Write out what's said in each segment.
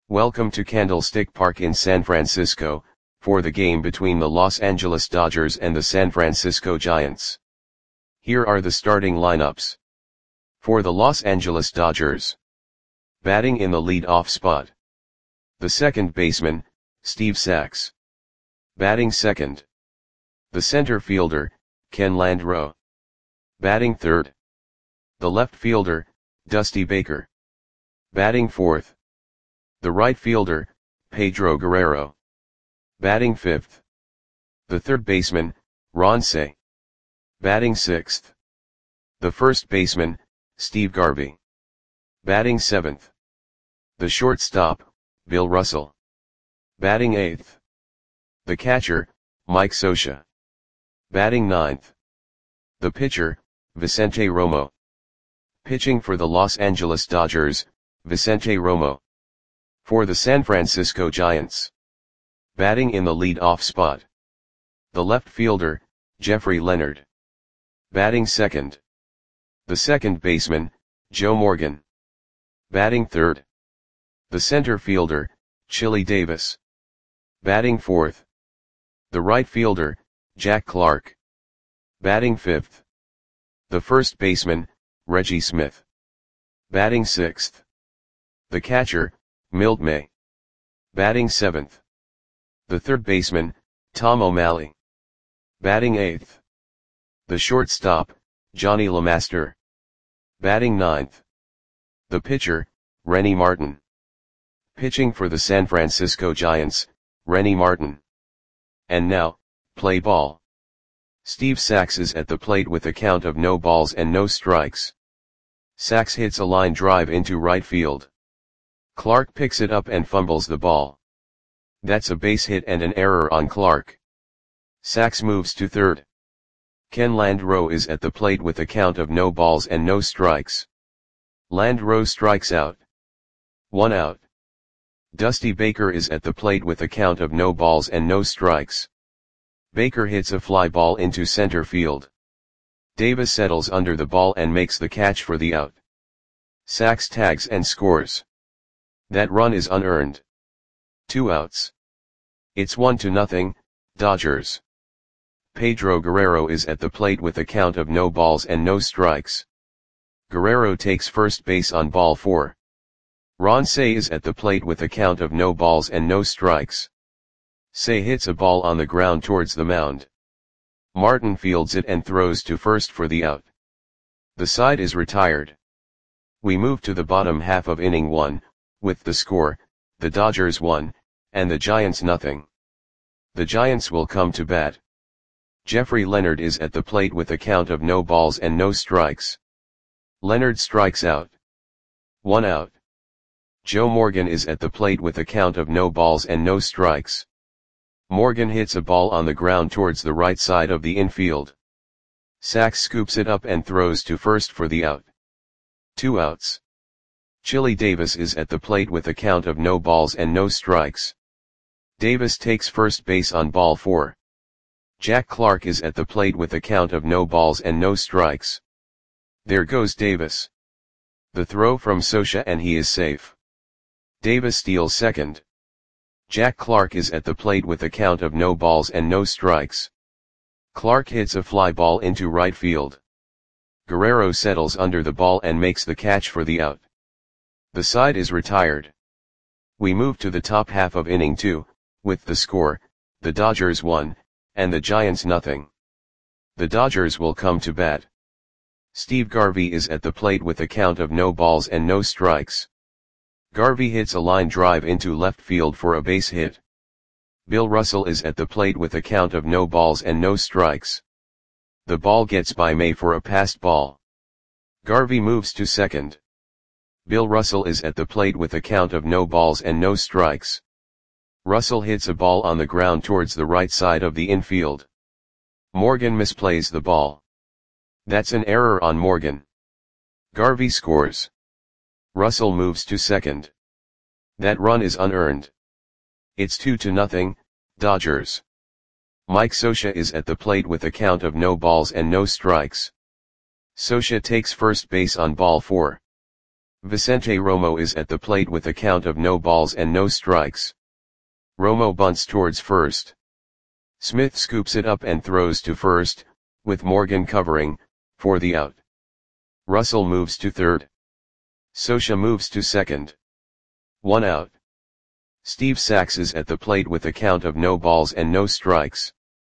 Welcome to Candlestick Park in San Francisco, for the game between the Los Angeles Dodgers and the San Francisco Giants. Here are the starting lineups. For the Los Angeles Dodgers. Batting in the lead-off spot. The second baseman, Steve Sax. Batting second. The center fielder, Ken Landreaux. Batting third. The left fielder, Dusty Baker. Batting fourth. The right fielder, Pedro Guerrero. Batting fifth. The third baseman, Ron Cey. Batting sixth. The first baseman, Steve Garvey. Batting seventh. The shortstop, Bill Russell. Batting eighth. The catcher, Mike Scioscia. Batting ninth. The pitcher, Vicente Romo. Pitching for the Los Angeles Dodgers, Vicente Romo. For the San Francisco Giants. Batting in the lead-off spot. The left fielder, Jeffrey Leonard. Batting second. The second baseman, Joe Morgan. Batting third. The center fielder, Chili Davis. Batting fourth. The right fielder, Jack Clark. Batting fifth. The first baseman, Reggie Smith. Batting sixth. The catcher, Milt May. Batting seventh. The third baseman, Tom O'Malley. Batting eighth. The shortstop, Johnny LeMaster. Batting ninth. The pitcher, Rennie Martin. Pitching for the San Francisco Giants, Rennie Martin. And now, play ball. Steve Sax is at the plate with a count of no balls and no strikes. Sax hits a line drive into right field. Clark picks it up and fumbles the ball. That's a base hit and an error on Clark. Sax moves to third. Ken Landreaux is at the plate with a count of no balls and no strikes. Landreaux strikes out. 1 out. Dusty Baker is at the plate with a count of no balls and no strikes. Baker hits a fly ball into center field. Davis settles under the ball and makes the catch for the out. Sax tags and scores. That run is unearned. 2 outs. It's 1-0, Dodgers. Pedro Guerrero is at the plate with a count of no balls and no strikes. Guerrero takes first base on ball 4. Ron Cey is at the plate with a count of no balls and no strikes. Cey hits a ball on the ground towards the mound. Martin fields it and throws to first for the out. The side is retired. We move to the bottom half of inning 1, with the score, the Dodgers 1, and the Giants 0. The Giants will come to bat. Jeffrey Leonard is at the plate with a count of no balls and no strikes. Leonard strikes out. 1 out. Joe Morgan is at the plate with a count of no balls and no strikes. Morgan hits a ball on the ground towards the right side of the infield. Sax scoops it up and throws to first for the out. 2 outs. Chili Davis is at the plate with a count of no balls and no strikes. Davis takes first base on ball 4. Jack Clark is at the plate with a count of no balls and no strikes. There goes Davis. The throw from Scioscia and he is safe. Davis steals second. Jack Clark is at the plate with a count of no balls and no strikes. Clark hits a fly ball into right field. Guerrero settles under the ball and makes the catch for the out. The side is retired. We move to the top half of inning 2, with the score, the Dodgers 1, and the Giants 0. The Dodgers will come to bat. Steve Garvey is at the plate with a count of no balls and no strikes. Garvey hits a line drive into left field for a base hit. Bill Russell is at the plate with a count of no balls and no strikes. The ball gets by May for a passed ball. Garvey moves to second. Bill Russell is at the plate with a count of no balls and no strikes. Russell hits a ball on the ground towards the right side of the infield. Morgan misplays the ball. That's an error on Morgan. Garvey scores. Russell moves to second. That run is unearned. It's 2-0, Dodgers. Mike Scioscia is at the plate with a count of no balls and no strikes. Scioscia takes first base on ball 4. Vicente Romo is at the plate with a count of no balls and no strikes. Romo bunts towards first. Smith scoops it up and throws to first, with Morgan covering, for the out. Russell moves to third. Scioscia moves to second. 1 out. Steve Sax is at the plate with a count of no balls and no strikes.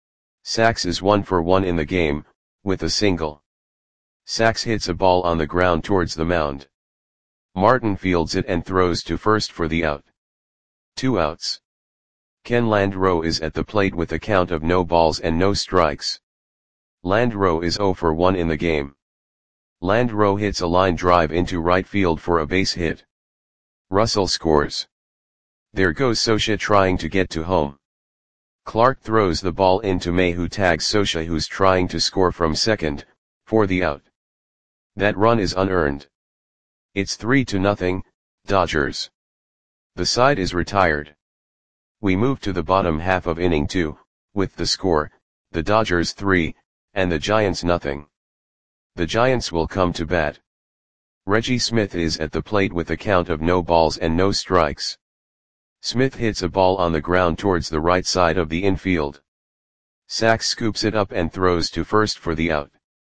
Sax is 1 for 1 in the game, with a single. Sax hits a ball on the ground towards the mound. Martin fields it and throws to first for the out. 2 outs. Ken Landreau is at the plate with a count of no balls and no strikes. Landreau is 0 for 1 in the game. Landreau hits a line drive into right field for a base hit. Russell scores. There goes Scioscia trying to get to home. Clark throws the ball into May, who tags Scioscia, who's trying to score from second, for the out. That run is unearned. It's 3-0, Dodgers. The side is retired. We move to the bottom half of inning 2, with the score, the Dodgers 3, and the Giants nothing. The Giants will come to bat. Reggie Smith is at the plate with a count of no balls and no strikes. Smith hits a ball on the ground towards the right side of the infield. Sax scoops it up and throws to first for the out.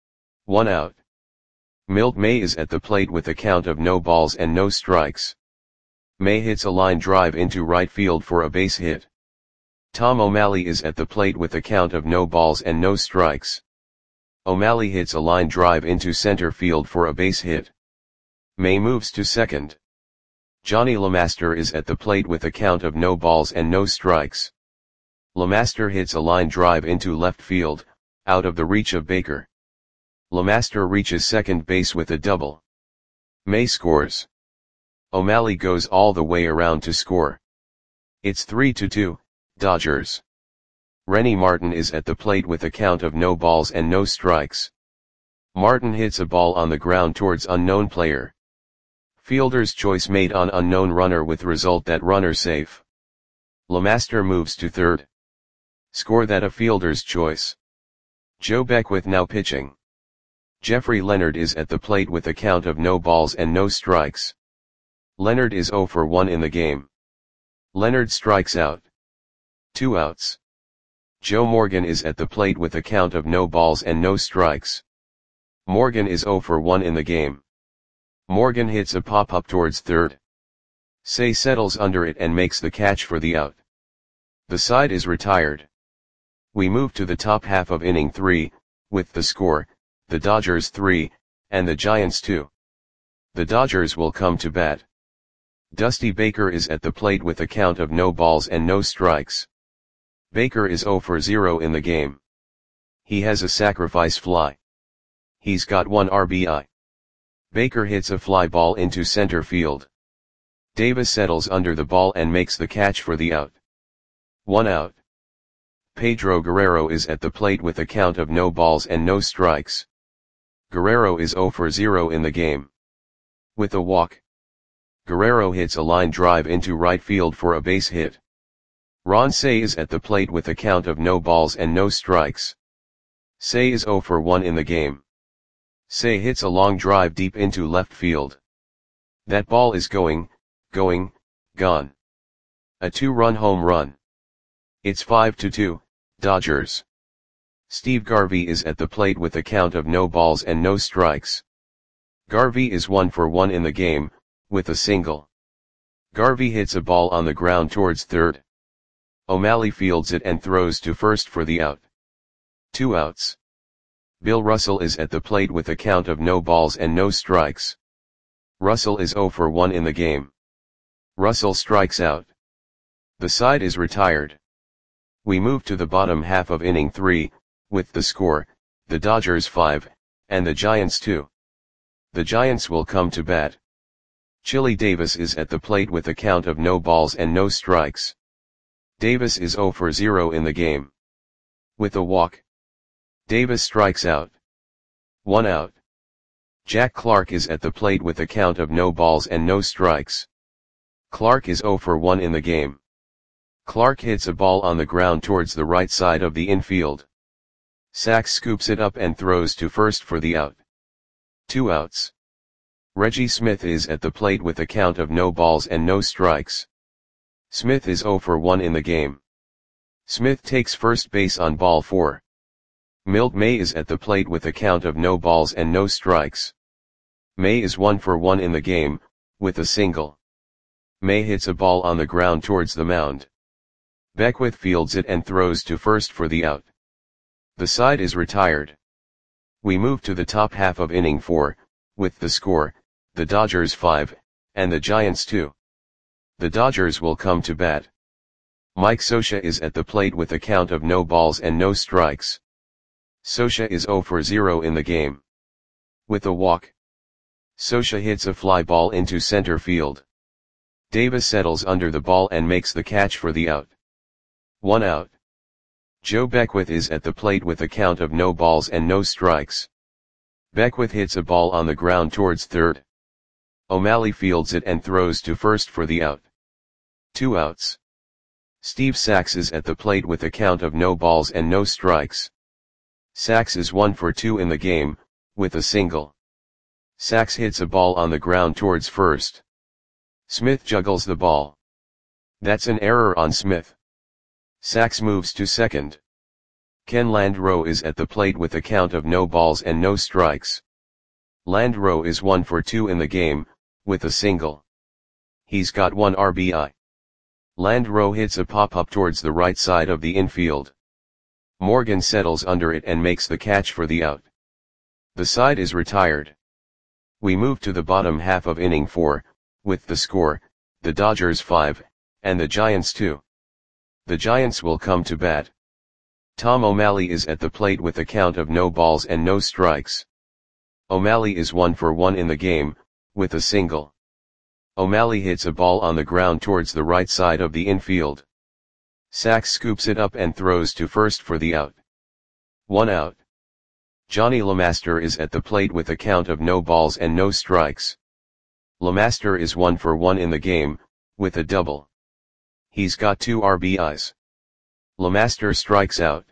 1 out. Milt May is at the plate with a count of no balls and no strikes. May hits a line drive into right field for a base hit. Tom O'Malley is at the plate with a count of no balls and no strikes. O'Malley hits a line drive into center field for a base hit. May moves to second. Johnny LeMaster is at the plate with a count of no balls and no strikes. LeMaster hits a line drive into left field, out of the reach of Baker. LeMaster reaches second base with a double. May scores. O'Malley goes all the way around to score. It's 3-2, Dodgers. Rennie Martin is at the plate with a count of no balls and no strikes. Martin hits a ball on the ground towards unknown player. Fielder's choice made on unknown runner, with result that runner safe. LeMaster moves to third. Score that a fielder's choice. Joe Beckwith now pitching. Jeffrey Leonard is at the plate with a count of no balls and no strikes. Leonard is 0 for 1 in the game. Leonard strikes out. 2 outs. Joe Morgan is at the plate with a count of no balls and no strikes. Morgan is 0 for 1 in the game. Morgan hits a pop-up towards third. Say settles under it and makes the catch for the out. The side is retired. We move to the top half of inning 3, with the score, the Dodgers 3, and the Giants 2. The Dodgers will come to bat. Dusty Baker is at the plate with a count of no balls and no strikes. Baker is 0 for 0 in the game. He has a sacrifice fly. He's got 1 RBI. Baker hits a fly ball into center field. Davis settles under the ball and makes the catch for the out. 1 out. Pedro Guerrero is at the plate with a count of no balls and no strikes. Guerrero is 0 for 0 in the game. With a walk. Guerrero hits a line drive into right field for a base hit. Ron Cey is at the plate with a count of no balls and no strikes. Cey is 0 for 1 in the game. Cey hits a long drive deep into left field. That ball is gone. A 2-run home run. It's 5-2, Dodgers. Steve Garvey is at the plate with a count of no balls and no strikes. Garvey is 1 for 1 in the game, with a single. Garvey hits a ball on the ground towards third. O'Malley fields it and throws to first for the out. 2 outs. Bill Russell is at the plate with a count of no balls and no strikes. Russell is 0 for 1 in the game. Russell strikes out. The side is retired. We move to the bottom half of inning 3, with the score, the Dodgers 5, and the Giants 2. The Giants will come to bat. Chili Davis is at the plate with a count of no balls and no strikes. Davis is 0 for 0 in the game. With a walk. Davis strikes out. 1 out. Jack Clark is at the plate with a count of no balls and no strikes. Clark is 0 for 1 in the game. Clark hits a ball on the ground towards the right side of the infield. Sax scoops it up and throws to first for the out. 2 outs. Reggie Smith is at the plate with a count of no balls and no strikes. Smith is 0 for 1 in the game. Smith takes first base on ball 4. Milt May is at the plate with a count of no balls and no strikes. May is 1 for 1 in the game, with a single. May hits a ball on the ground towards the mound. Beckwith fields it and throws to first for the out. The side is retired. We move to the top half of inning 4, with the score, the Dodgers 5, and the Giants 2. The Dodgers will come to bat. Mike Scioscia is at the plate with a count of no balls and no strikes. Scioscia is 0 for 0 in the game. With a walk. Scioscia hits a fly ball into center field. Davis settles under the ball and makes the catch for the out. 1 out. Joe Beckwith is at the plate with a count of no balls and no strikes. Beckwith hits a ball on the ground towards third. O'Malley fields it and throws to first for the out. 2 outs. Steve Sax is at the plate with a count of no balls and no strikes. Sax is 1 for 2 in the game, with a single. Sax hits a ball on the ground towards first. Smith juggles the ball. That's an error on Smith. Sax moves to second. Ken Landreaux is at the plate with a count of no balls and no strikes. Landreaux is 1 for 2 in the game, with a single. He's got 1 RBI. Landreaux hits a pop-up towards the right side of the infield. Morgan settles under it and makes the catch for the out. The side is retired. We move to the bottom half of inning 4, with the score, the Dodgers 5, and the Giants 2. The Giants will come to bat. Tom O'Malley is at the plate with a count of no balls and no strikes. O'Malley is 1 for 1 in the game, with a single. O'Malley hits a ball on the ground towards the right side of the infield. Sax scoops it up and throws to first for the out. 1 out. Johnny LeMaster is at the plate with a count of no balls and no strikes. LeMaster is 1 for 1 in the game, with a double. He's got 2 RBIs. LeMaster strikes out.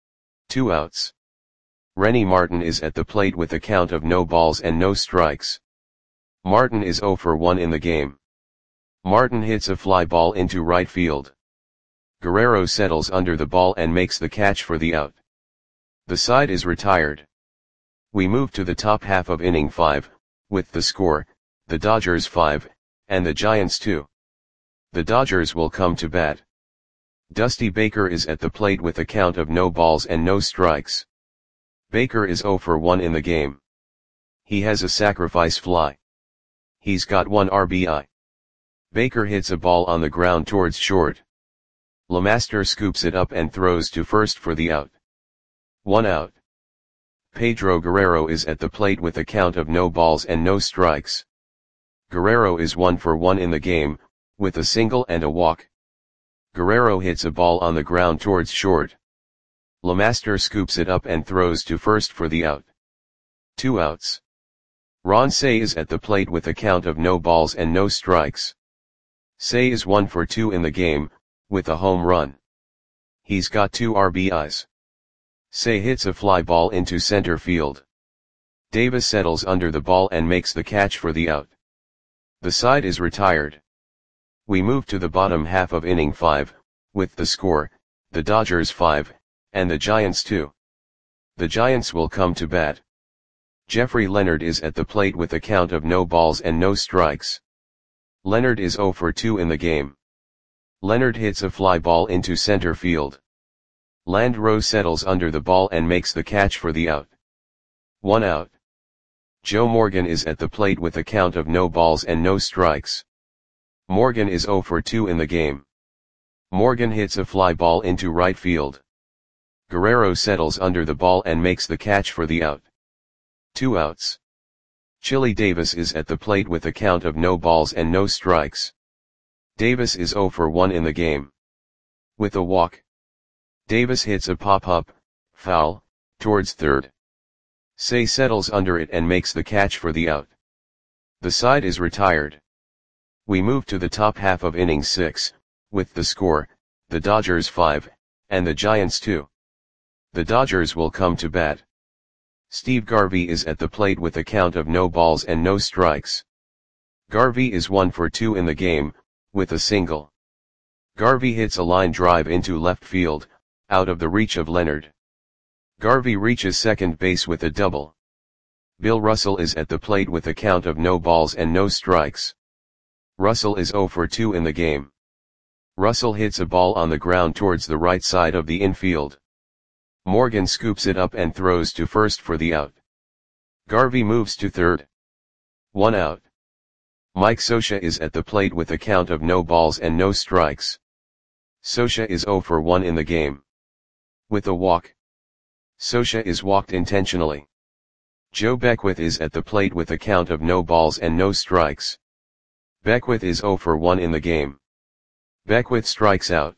2 outs. Rennie Martin is at the plate with a count of no balls and no strikes. Martin is 0 for 1 in the game. Martin hits a fly ball into right field. Guerrero settles under the ball and makes the catch for the out. The side is retired. We move to the top half of inning 5, with the score, the Dodgers 5, and the Giants 2. The Dodgers will come to bat. Dusty Baker is at the plate with a count of no balls and no strikes. Baker is 0 for 1 in the game. He has a sacrifice fly. He's got 1 RBI. Baker hits a ball on the ground towards short. LeMaster scoops it up and throws to first for the out. 1 out. Pedro Guerrero is at the plate with a count of no balls and no strikes. Guerrero is 1 for 1 in the game, with a single and a walk. Guerrero hits a ball on the ground towards short. LeMaster scoops it up and throws to first for the out. 2 outs. Ron Cey is at the plate with a count of no balls and no strikes. Cey is 1 for 2 in the game, with a home run. He's got 2 RBIs. Cey hits a fly ball into center field. Davis settles under the ball and makes the catch for the out. The side is retired. We move to the bottom half of inning 5, with the score, the Dodgers 5, and the Giants 2. The Giants will come to bat. Jeffrey Leonard is at the plate with a count of no balls and no strikes. Leonard is 0 for 2 in the game. Leonard hits a fly ball into center field. Landreaux settles under the ball and makes the catch for the out. 1 out. Joe Morgan is at the plate with a count of no balls and no strikes. Morgan is 0 for 2 in the game. Morgan hits a fly ball into right field. Guerrero settles under the ball and makes the catch for the out. 2 outs. Chili Davis is at the plate with a count of no balls and no strikes. Davis is 0 for 1 in the game. With a walk. Davis hits a pop-up, foul, towards third. Cey settles under it and makes the catch for the out. The side is retired. We move to the top half of inning 6, with the score, the Dodgers 5, and the Giants 2. The Dodgers will come to bat. Steve Garvey is at the plate with a count of no balls and no strikes. Garvey is 1 for 2 in the game, with a single. Garvey hits a line drive into left field, out of the reach of Leonard. Garvey reaches second base with a double. Bill Russell is at the plate with a count of no balls and no strikes. Russell is 0 for 2 in the game. Russell hits a ball on the ground towards the right side of the infield. Morgan scoops it up and throws to first for the out. Garvey moves to third. 1 out. Mike Scioscia is at the plate with a count of no balls and no strikes. Scioscia is 0 for 1 in the game. With a walk. Scioscia is walked intentionally. Joe Beckwith is at the plate with a count of no balls and no strikes. Beckwith is 0 for 1 in the game. Beckwith strikes out.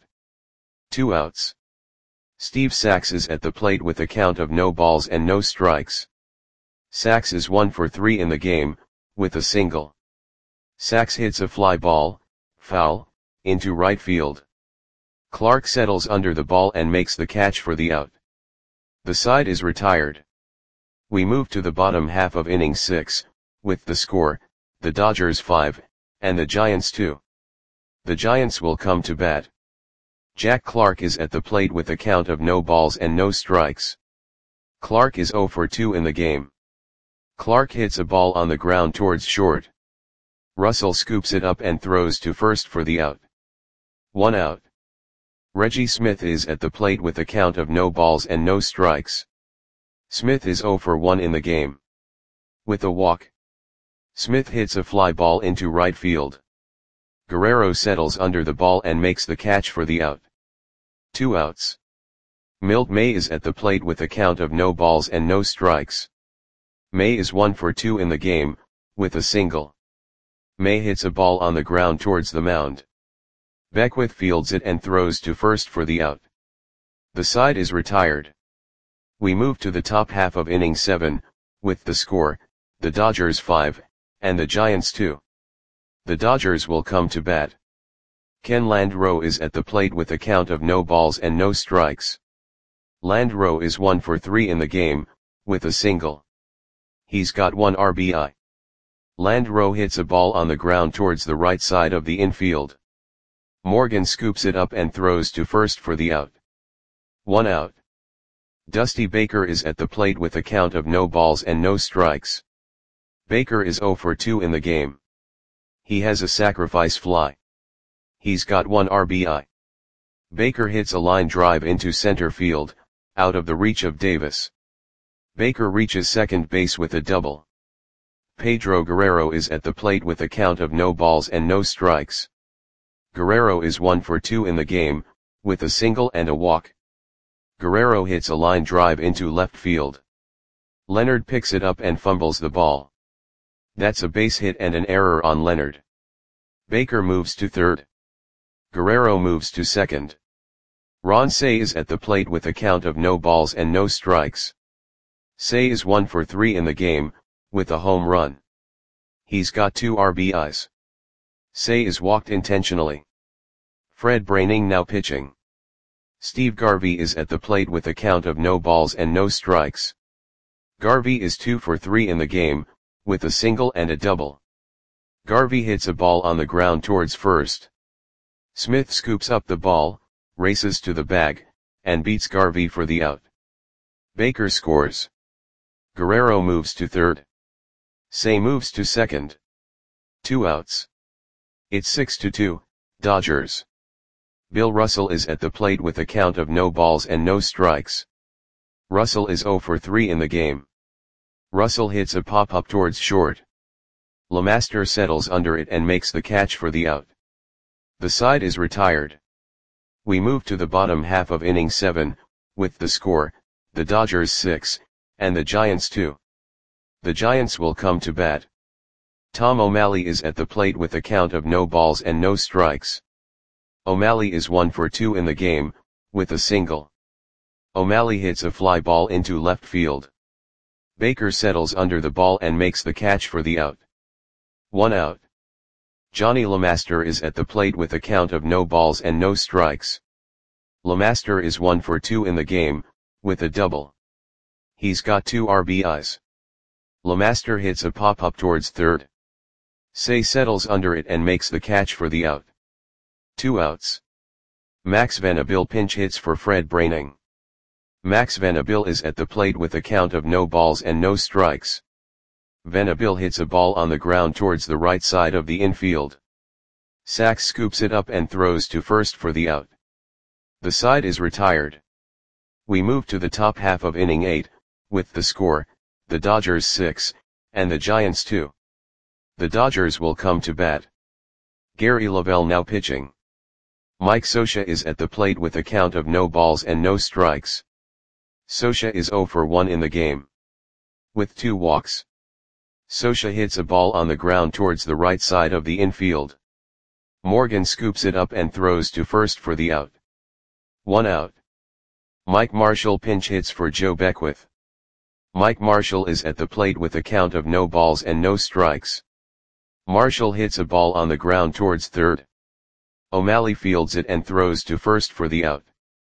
2 outs. Steve Sax is at the plate with a count of no balls and no strikes. Sax is 1 for 3 in the game, with a single. Sax hits a fly ball, foul, into right field. Clark settles under the ball and makes the catch for the out. The side is retired. We move to the bottom half of inning 6, with the score, the Dodgers 5, and the Giants 2. The Giants will come to bat. Jack Clark is at the plate with a count of no balls and no strikes. Clark is 0 for 2 in the game. Clark hits a ball on the ground towards short. Russell scoops it up and throws to first for the out. 1 out. Reggie Smith is at the plate with a count of no balls and no strikes. Smith is 0 for 1 in the game. With a walk. Smith hits a fly ball into right field. Guerrero settles under the ball and makes the catch for the out. 2 outs. Milt May is at the plate with a count of no balls and no strikes. May is 1 for 2 in the game, with a single. May hits a ball on the ground towards the mound. Beckwith fields it and throws to first for the out. The side is retired. We move to the top half of inning 7, with the score, the Dodgers 5, and the Giants 2. The Dodgers will come to bat. Ken Landreau is at the plate with a count of no balls and no strikes. Landreau is 1 for 3 in the game, with a single. He's got 1 RBI. Landreau hits a ball on the ground towards the right side of the infield. Morgan scoops it up and throws to first for the out. 1 out. Dusty Baker is at the plate with a count of no balls and no strikes. Baker is 0 for 2 in the game. He has a sacrifice fly. He's got 1 RBI. Baker hits a line drive into center field, out of the reach of Davis. Baker reaches second base with a double. Pedro Guerrero is at the plate with a count of no balls and no strikes. Guerrero is 1 for 2 in the game, with a single and a walk. Guerrero hits a line drive into left field. Leonard picks it up and fumbles the ball. That's a base hit and an error on Leonard. Baker moves to third. Guerrero moves to second. Ron Cey is at the plate with a count of no balls and no strikes. Cey is 1 for 3 in the game, with a home run. He's got 2 RBIs. Cey is walked intentionally. Fred Braining now pitching. Steve Garvey is at the plate with a count of no balls and no strikes. Garvey is 2 for 3 in the game, with a single and a double. Garvey hits a ball on the ground towards first. Smith scoops up the ball, races to the bag, and beats Garvey for the out. Baker scores. Guerrero moves to third. Cey moves to second. 2 outs. It's 6-2, Dodgers. Bill Russell is at the plate with a count of no balls and no strikes. Russell is 0 for 3 in the game. Russell hits a pop-up towards short. LeMaster settles under it and makes the catch for the out. The side is retired. We move to the bottom half of inning 7, with the score, the Dodgers 6, and the Giants 2. The Giants will come to bat. Tom O'Malley is at the plate with a count of no balls and no strikes. O'Malley is 1 for 2 in the game, with a single. O'Malley hits a fly ball into left field. Baker settles under the ball and makes the catch for the out. 1 out. Johnny LeMaster is at the plate with a count of no balls and no strikes. LeMaster is 1 for 2 in the game, with a double. He's got 2 RBIs. LeMaster hits a pop-up towards third. Say settles under it and makes the catch for the out. 2 outs. Max Vanderbilt pinch hits for Fred Braining. Max Vanderbilt is at the plate with a count of no balls and no strikes. Vanderbilt hits a ball on the ground towards the right side of the infield. Sachs scoops it up and throws to first for the out. The side is retired. We move to the top half of inning 8, with the score, the Dodgers 6, and the Giants 2. The Dodgers will come to bat. Gary Lavelle now pitching. Mike Scioscia is at the plate with a count of no balls and no strikes. Scioscia is 0 for 1 in the game. With 2 walks. Scioscia hits a ball on the ground towards the right side of the infield. Morgan scoops it up and throws to first for the out. 1 out. Mike Marshall pinch hits for Joe Beckwith. Mike Marshall is at the plate with a count of no balls and no strikes. Marshall hits a ball on the ground towards third. O'Malley fields it and throws to first for the out.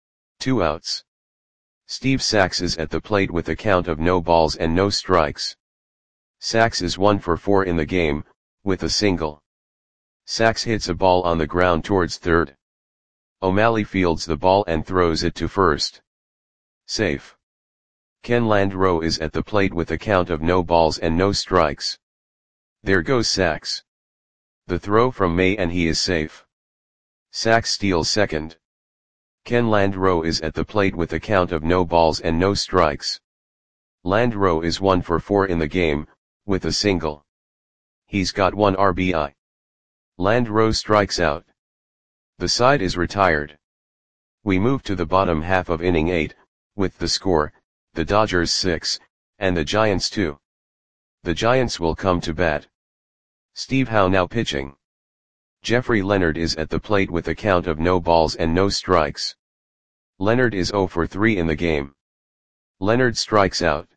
2 outs. Steve Sachs is at the plate with a count of no balls and no strikes. Sachs is 1 for 4 in the game, with a single. Sachs hits a ball on the ground towards third. O'Malley fields the ball and throws it to first. Safe. Ken Landreau is at the plate with a count of no balls and no strikes. There goes Sachs. The throw from May and he is safe. Sachs steals second. Ken Landreau is at the plate with a count of no balls and no strikes. Landreau is 1 for 4 in the game, with a single. He's got 1 RBI. Landreau strikes out. The side is retired. We move to the bottom half of inning 8, with the score, the Dodgers 6, and the Giants 2. The Giants will come to bat. Steve Howe now pitching. Jeffrey Leonard is at the plate with a count of no balls and no strikes. Leonard is 0 for 3 in the game. Leonard strikes out.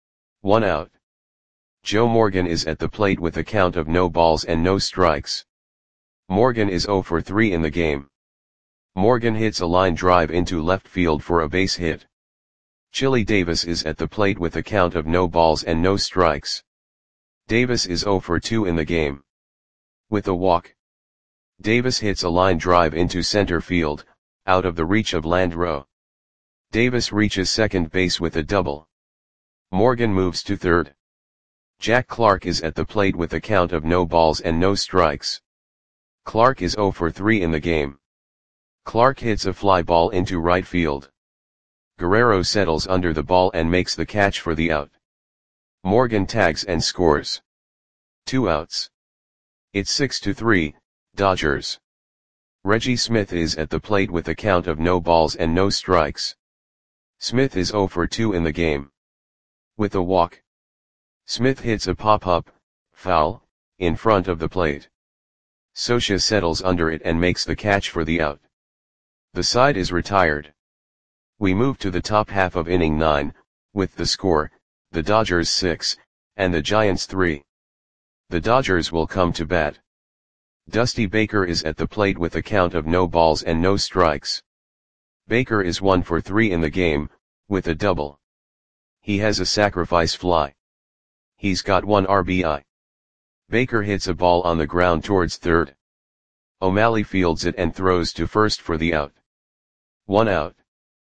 1 out. Joe Morgan is at the plate with a count of no balls and no strikes. Morgan is 0 for 3 in the game. Morgan hits a line drive into left field for a base hit. Chili Davis is at the plate with a count of no balls and no strikes. Davis is 0 for 2 in the game. With a walk. Davis hits a line drive into center field, out of the reach of Landreau. Davis reaches second base with a double. Morgan moves to third. Jack Clark is at the plate with a count of no balls and no strikes. Clark is 0 for 3 in the game. Clark hits a fly ball into right field. Guerrero settles under the ball and makes the catch for the out. Morgan tags and scores. 2 outs. It's 6-3, Dodgers. Reggie Smith is at the plate with a count of no balls and no strikes. Smith is 0 for 2 in the game. With a walk. Smith hits a pop-up, foul, in front of the plate. Scioscia settles under it and makes the catch for the out. The side is retired. We move to the top half of inning 9, with the score, the Dodgers 6, and the Giants 3. The Dodgers will come to bat. Dusty Baker is at the plate with a count of no balls and no strikes. Baker is 1 for 3 in the game, with a double. He has a sacrifice fly. He's got 1 RBI. Baker hits a ball on the ground towards third. O'Malley fields it and throws to first for the out. 1 out.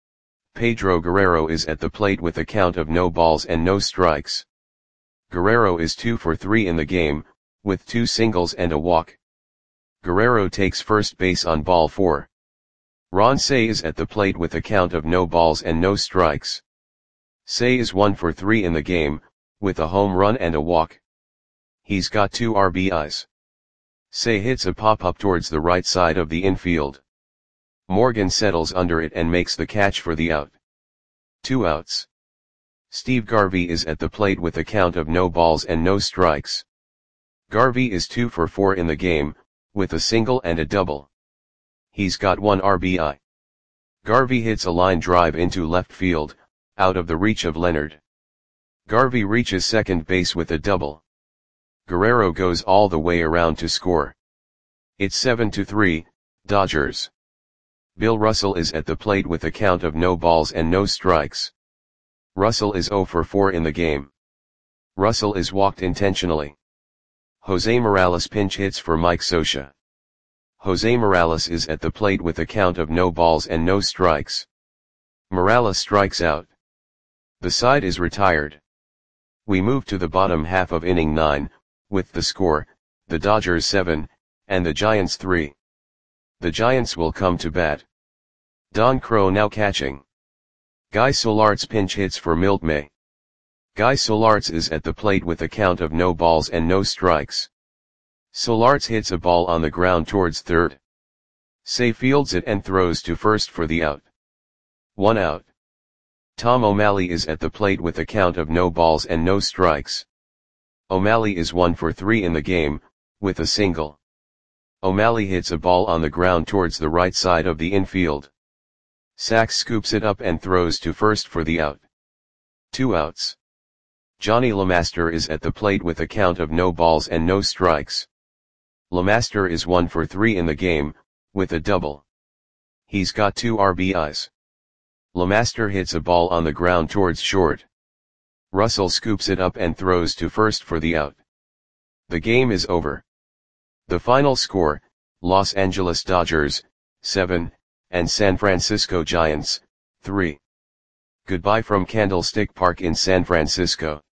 Pedro Guerrero is at the plate with a count of no balls and no strikes. Guerrero is 2 for 3 in the game, with 2 singles and a walk. Guerrero takes first base on ball 4. Ron Cey is at the plate with a count of no balls and no strikes. Cey is 1 for 3 in the game, with a home run and a walk. He's got 2 RBIs. Cey hits a pop-up towards the right side of the infield. Morgan settles under it and makes the catch for the out. 2 outs. Steve Garvey is at the plate with a count of no balls and no strikes. Garvey is 2 for 4 in the game, with a single and a double. He's got 1 RBI. Garvey hits a line drive into left field, out of the reach of Leonard. Garvey reaches second base with a double. Guerrero goes all the way around to score. It's 7-3, Dodgers. Bill Russell is at the plate with a count of no balls and no strikes. Russell is 0 for 4 in the game. Russell is walked intentionally. Jose Morales pinch hits for Mike Scioscia. Jose Morales is at the plate with a count of no balls and no strikes. Morales strikes out. The side is retired. We move to the bottom half of inning 9, with the score, the Dodgers 7, and the Giants 3. The Giants will come to bat. Don Crow now catching. Guy Solarz pinch hits for Milt May. Guy Solarz is at the plate with a count of no balls and no strikes. Solarz hits a ball on the ground towards third. Say fields it and throws to first for the out. 1 out. Tom O'Malley is at the plate with a count of no balls and no strikes. O'Malley is 1 for 3 in the game, with a single. O'Malley hits a ball on the ground towards the right side of the infield. Sachs scoops it up and throws to first for the out. 2 outs. Johnny LeMaster is at the plate with a count of no balls and no strikes. LeMaster is 1 for 3 in the game, with a double. He's got 2 RBIs. LeMaster hits a ball on the ground towards short. Russell scoops it up and throws to first for the out. The game is over. The final score, Los Angeles Dodgers, 7, and San Francisco Giants, 3. Goodbye from Candlestick Park in San Francisco.